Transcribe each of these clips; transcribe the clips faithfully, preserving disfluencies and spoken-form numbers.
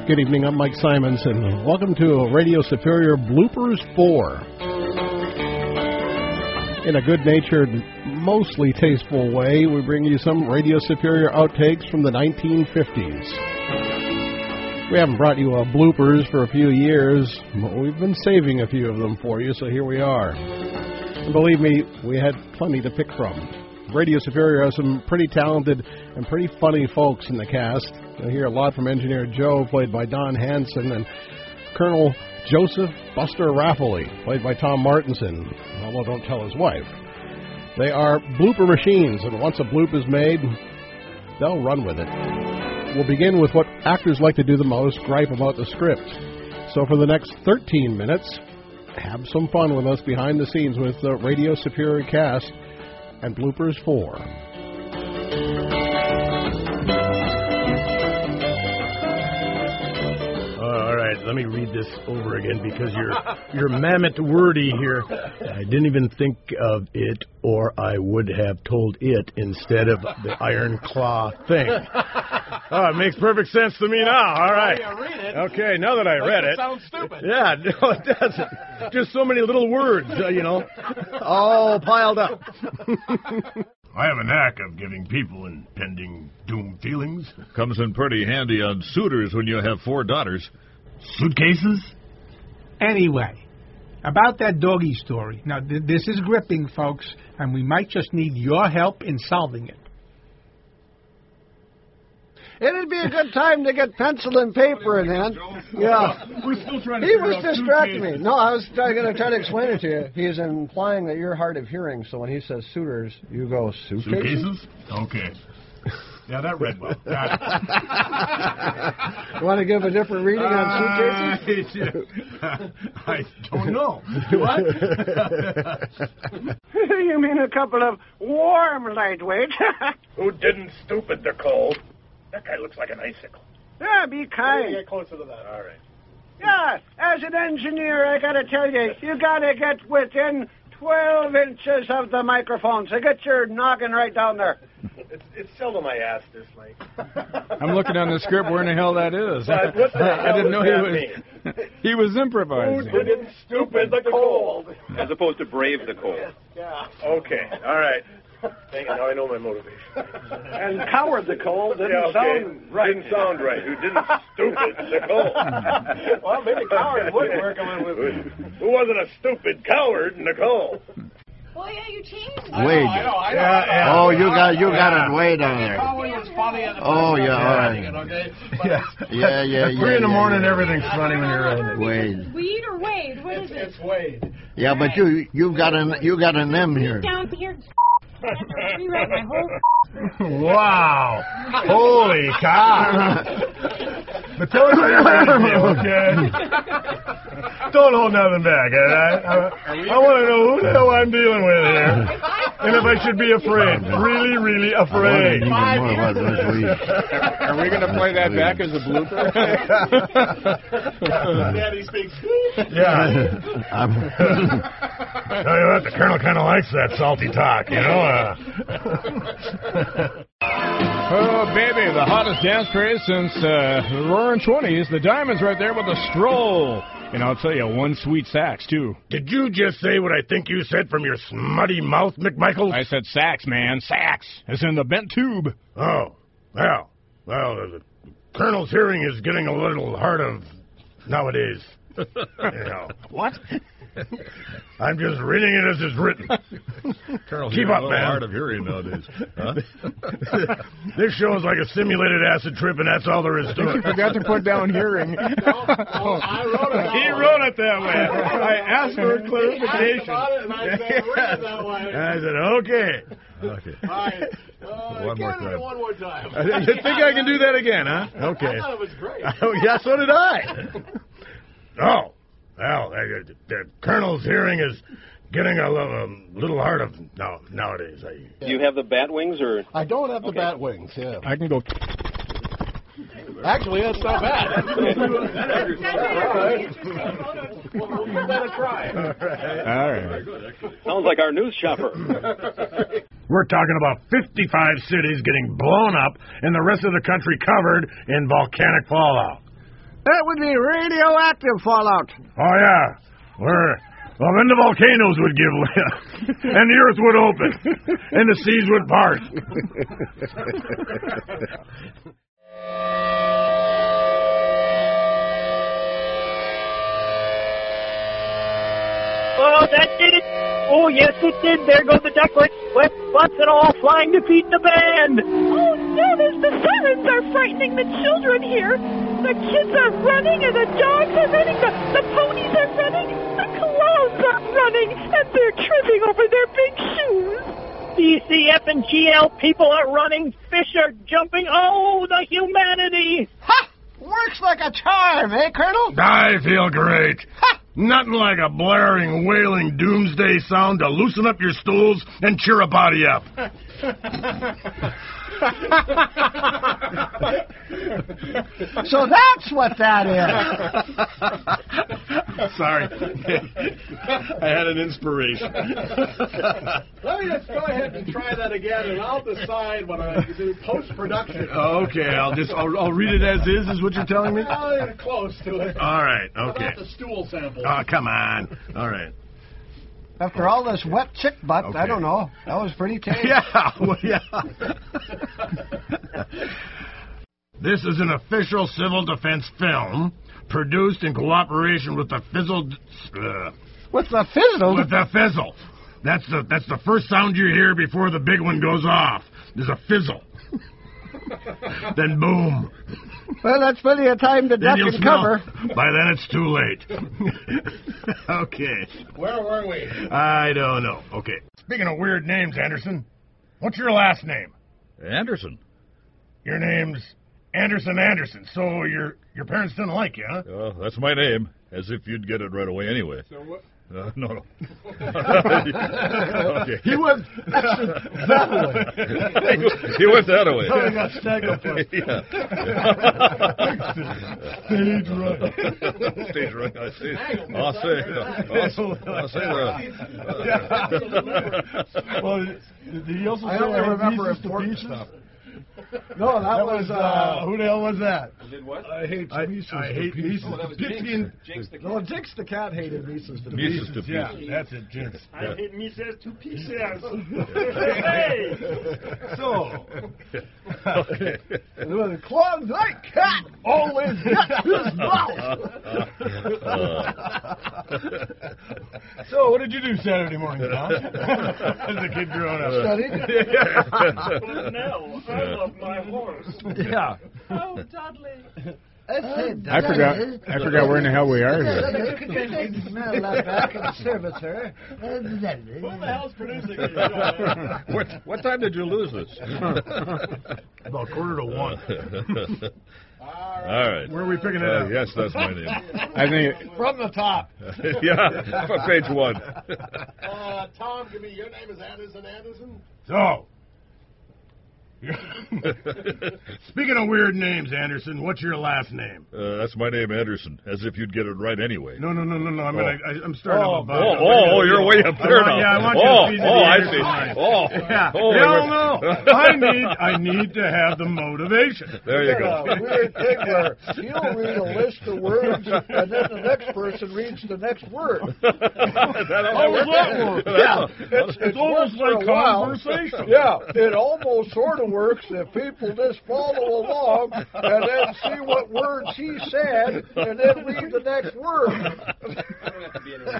Good evening, I'm Mike Simons, and welcome to Radio Superior Bloopers four. In a good-natured, mostly tasteful way, we bring you some Radio Superior outtakes from the nineteen fifties. We haven't brought you a bloopers for a few years, but we've been saving a few of them for you, so here we are. And believe me, we had plenty to pick from. Radio Superior has some pretty talented and pretty funny folks in the cast. You'll hear a lot from Engineer Joe, played by Don Hanson, and Colonel Joseph Buster Rafferty, played by Tom Martinson, although don't tell his wife. They are blooper machines, and once a bloop is made, they'll run with it. We'll begin with what actors like to do the most, gripe about the script. So for the next thirteen minutes, have some fun with us behind the scenes with the Radio Superior cast and Bloopers four. All right, let me read this over again because you're you're mammoth wordy here. I didn't even think of it, or I would have told it instead of the iron claw thing. Oh, it makes perfect sense to me now. All right. Oh, yeah, read it. Okay, now that I read it. It sounds stupid. Yeah, no, it doesn't. Just so many little words, uh, you know, all piled up. I have a knack of giving people impending doom feelings. Comes in pretty handy on suitors when you have four daughters. Suitcases? Anyway, about that doggy story. Now, th- this is gripping, folks, and we might just need your help in solving it. It'd be a good time to get pencil and paper in hand. Yeah. We're still trying to He figure was out distracting me. suitcases. No, I was going to try to explain it to you. He's implying that you're hard of hearing, so when he says suitors, you go suitcases? Suitcases? Okay. Yeah, that read well. Got You want to give a different reading it. on suitcases? Uh, I don't know. What? You mean a couple of warm lightweights? Who didn't stupid the coal? That guy looks like an icicle. Yeah, be kind. Get closer to that. All right. Yeah, as an engineer, I gotta tell you, you gotta get within twelve inches of the microphone, so get your noggin right down there. It's, it's seldom I ask this, Mike. I'm looking on the script where in the hell that is. What the hell I didn't know does he that was he was improvising. Who didn't stupid the cold? As opposed to brave the cold. Yeah. Okay. All right. Thank you. Now I know my motivation. And coward the cold didn't Yeah, okay. sound right. Didn't sound right. Who didn't stupid the cold? Well, maybe coward would work on with Who wasn't a stupid coward, Nicole? Well, yeah, you changed. I know, Wade. I know, I know, Yeah, I know. yeah. Oh, you got you got it way down there. Probably was funny at the Oh, time. yeah, all right. It, okay? But Yeah. Yeah, yeah, At yeah. three in the yeah, morning, yeah. everything's funny when you're writing it. Wade. Weed or Wade? What is it's, it? it's Wade. Yeah, but you you got an you got an M here. Down here. Rewrite my whole. Wow. Holy cow. But tell us what you're ready to do, okay? Don't hold nothing back, all right? I, I want to know who the hell I'm dealing with here. And if I should be afraid. Really, really afraid. I wanted even more about this week. Are we going to play that back as a blooper? Daddy speaks. Yeah. I'm Tell you what, the colonel kind of likes that salty talk, you know? Uh, Oh, baby, the hottest dance craze since uh, the roaring twenties. The Diamonds right there with a stroll. And I'll tell you, one sweet sax, too. did you just say what I think you said from your smutty mouth, McMichael? I said sax, man. Sax. As in the bent tube. Oh, well, well, the colonel's hearing is getting a little hard of nowadays. You know. What? I'm just reading it as it's written. Colonel's Keep getting up, a little man. hard of hearing nowadays. Huh? This show is like a simulated acid trip, and that's all there is to You it. forgot to put down hearing. Oh, I wrote it. He wrote it that way. I asked for I clarification. thought it, and I said, read it that way. And I said, okay. Okay. All right. Uh, One more can do it time. one more time. You think I can do that again, huh? I Okay. thought it was great. Oh, yeah, so did I. Oh, well, uh, the colonel's hearing is getting a little, um, little hard of now, nowadays. I, Do you have the bat wings, or? I don't have the Okay. bat wings, yeah. I can go. Actually, that's not bad. We'll give that a try. All right. Sounds like our news shopper. We're talking about fifty-five cities getting blown up and the rest of the country covered in volcanic fallout. That would be radioactive fallout. Oh, yeah. Where, well, then the volcanoes would give way, and the earth would open, and the seas would part. Oh, that did it. Oh, yes, it did. There goes the ducklings. Wet spots and all flying to feed the band. Oh, Dennis, the sirens are frightening the children here. The kids are running and the dogs are running. The, the ponies are running. The clowns are running. And they're tripping over their big shoes. D C F and G L people are running. Fish are jumping. Oh, the humanity. Ha! Works like a charm, eh, Colonel? I feel great. Ha! Nothing like a blaring, wailing doomsday sound to loosen up your stools and cheer a body up. So that's what that is. Sorry. I had an inspiration. Let me just go ahead and try that again, and I'll decide what I do post-production. Oh, okay, I'll just I'll, I'll read it as is, is what you're telling me? Oh, close to it. All right, What okay. about the stool sample? Oh, come on. All right. After all this wet chick butt, Okay. I don't know. That was pretty tame. Yeah, well, yeah. This is an official civil defense film produced in cooperation with the Fizzle. Uh, With the fizzle? with the Fizzle. That's the that's the first sound you hear before the big one goes off. There's a fizzle. Then boom. Well, that's plenty of time to Then duck you'll and smell. cover. By then it's too late. Okay. Where were we? I don't know. Okay. Speaking of weird names, Anderson, what's your last name? Anderson. Your name's Anderson Anderson. So your your parents didn't like you, huh? Uh, that's my name. As if you'd get it right away anyway. So what? Uh, no, no. Okay. He went that way. He went that way. Oh, he got staggered. Yeah. Stage right. Stage right. I see. I'll say. I'll, I'll say that. Well, did he also I say only I had remember pieces to important pieces? stuff. No, that, That was, was, uh, uh, who the hell was that? Did what? I hate I, Mises I to hate pieces. Mises Oh, that to was pieces. Jinx. Jinx the no, Jinx the cat hated Mises to Mises pieces. to Yeah, pieces. that's it, Jinx. I hate Mises to pieces. Hey! So, Okay. the claws like cat always gets his mouth. So, what did you do Saturday morning, Tom? As a kid growing up. Studied? Well, no, I love my horse. Yeah. Oh, Dudley. I forgot. I forgot where in the hell we are here. Smell that back in the servitor. Who the hell's producing this? what, what time did you lose this? About quarter to one. All right. Where are we picking it Uh, up? yes, that's my name. I think From the top. Yeah, from page one. Uh, Tom, give me your name is Anderson Anderson. So, speaking of weird names, Anderson, what's your last name? Uh, that's my name, Anderson. As if you'd get it right anyway. No, no, no, no, no. I mean, I, I, I'm starting Oh, up above. oh, oh, oh, you're way up there I want, now. Yeah, I want Oh, you to see oh, the I Anderson see. line. Oh, yeah. oh, Hell wait, no. wait. I need, I need to have the motivation. There you A go. weird thing where he'll read a list of words, and then the next person reads the next word. That how How does that work? Yeah, it's, It's almost worked for like a while. conversation. Yeah, it almost sort of works if people just follow along and then see what words he said and then read the next word. I don't have to be anywhere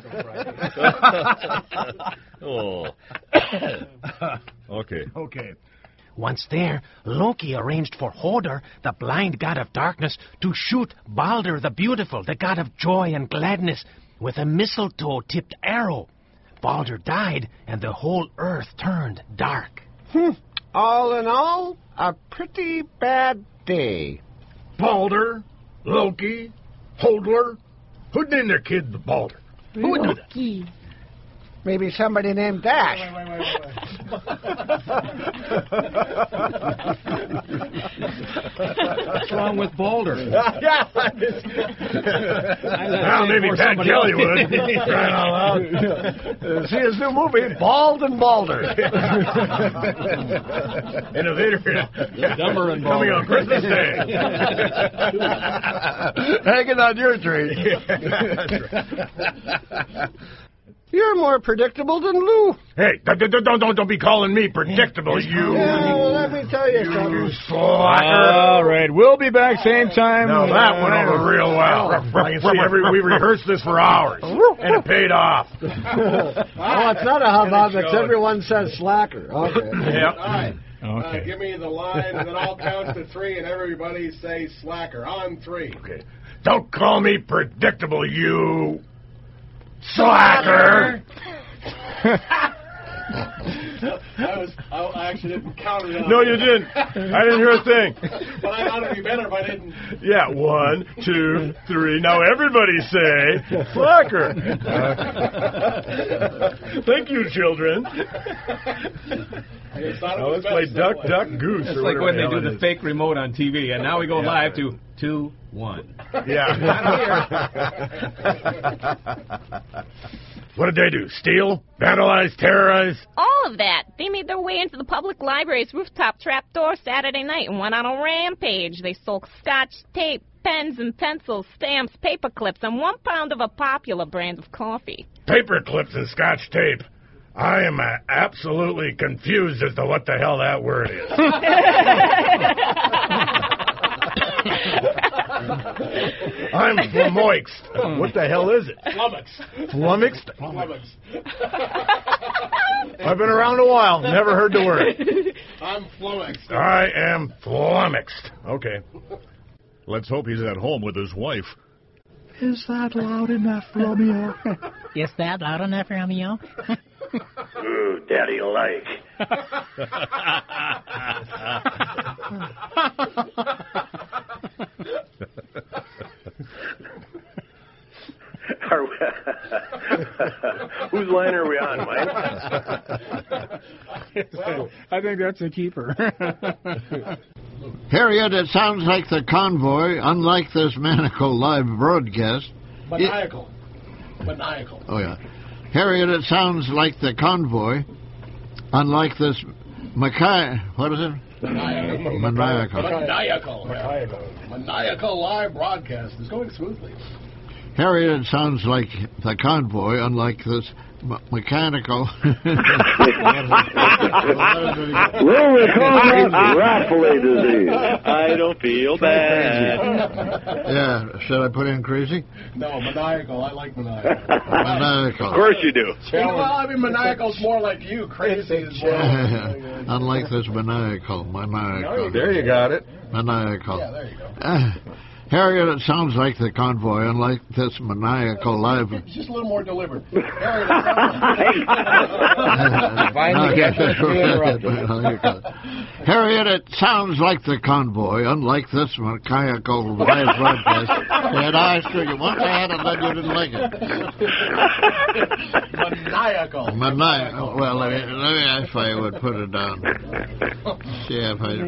till Friday. Oh. Okay. Okay. Once there, Loki arranged for Hodor, the blind god of darkness, to shoot Balder the Beautiful, the god of joy and gladness, with a mistletoe-tipped arrow. Balder died, and the whole earth turned dark. Hmm. All in all, a pretty bad day. Balder, Loki, Hodler. Who'd name their kid the Balder? Who would do that? Maybe somebody named Dash. Wait, wait, wait, wait, That's why along with Boulder. Yeah. Well, maybe Pat Kelly would. Crying out loud. Uh, see his new movie, Bald and Balder. Innovator. Dumber and Coming Balder. on Christmas Day. Hanging on your tree. You're more predictable than Lou. Hey, don't, don't, don't, don't, don't be calling me predictable, you. Yeah, well, let me tell you something. You slacker. All right, we'll be back same time. Now that went over real well. I can see every, we rehearsed this for hours, and it paid off. Oh, it's not a hubbub. It's everyone says slacker. Okay. Yep. All right. Okay. Uh, give me the line, and then I'll count to three, and everybody say slacker. On three. Okay. Don't call me predictable, you slacker. I was. I, I actually didn't count it. No, you didn't. I didn't hear a thing. But I thought it'd be better if I didn't. Yeah, one, two, three. Now everybody say slacker. Thank you, children. Now let's play Duck, Duck, Goose. It's or like whatever when the they hell do it the is. fake remote on T V, and now we go live to two, one. Yeah. What did they do? Steal? Vandalize? Terrorize? All of that. They made their way into the public library's rooftop trapdoor Saturday night and went on a rampage. They stole scotch tape, pens and pencils, stamps, paper clips, and one pound of a Popular brand of coffee. Paper clips and scotch tape. I am uh, absolutely confused as to what the hell that word is. I'm flummoxed. What the hell is it? Flummoxed. Flummoxed? Flummoxed. I've been around a while. Never heard the word. I'm flummoxed. I am flummoxed. Okay. Let's hope he's at home with his wife. Is that loud enough, Romeo? Is that loud enough, Romeo? Ooh, daddy like. Are we, whose line are we on, Mike? Well, I think that's a keeper. Harriet, it sounds like the convoy, unlike this Maniacal live broadcast. Maniacal. Maniacal. Oh, yeah. Harriet, it sounds like the convoy, unlike this Mackay. What is it? Maniacal. Maniacal. Maniacal. Maniacal. Maniacal live broadcast is going smoothly. Harriet, it sounds like the convoy, unlike this m- mechanical. We'll recall that raffle disease. I don't feel bad. Yeah, should I put in crazy? No, maniacal. I like maniacal. Maniacal. Of course you do. Well, I mean, maniacal's more like you. Crazy is more like Unlike this maniacal. Maniacal. There you got it. Maniacal. Yeah, there you go. Uh, Harriet, it sounds like the convoy, unlike this maniacal live. It's just a little more deliberate. Harriet, it sounds like the convoy, unlike this maniacal live broadcast. And I figured once I had it, then you didn't like it. Maniacal. Maniacal. Well, let me, let me if I would put it down. See if I.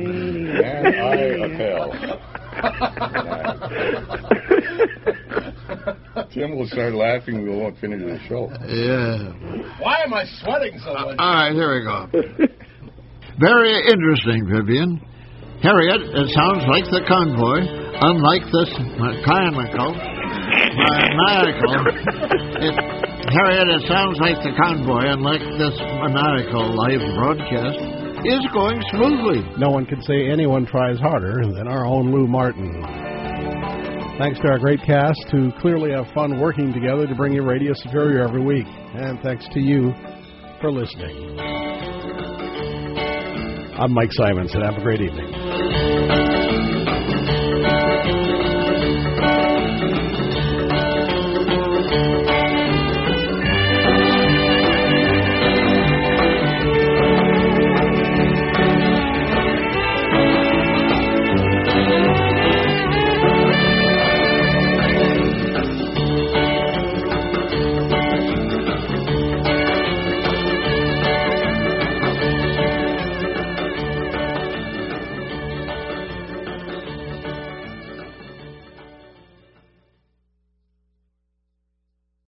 Tim will start laughing. We won't finish the show. Yeah. Why am I sweating so much? All right, here we go. Very interesting, Vivian. Harriet, it sounds like the convoy, unlike this mechanical, maniacal. It, Harriet, it sounds like the convoy, unlike this maniacal live broadcast, is going smoothly. No one can say anyone tries harder than our own Lou Martin. Thanks to our great cast who clearly have fun working together to bring you Radio Superior every week. And thanks to you for listening. I'm Mike Simons, and have a great evening.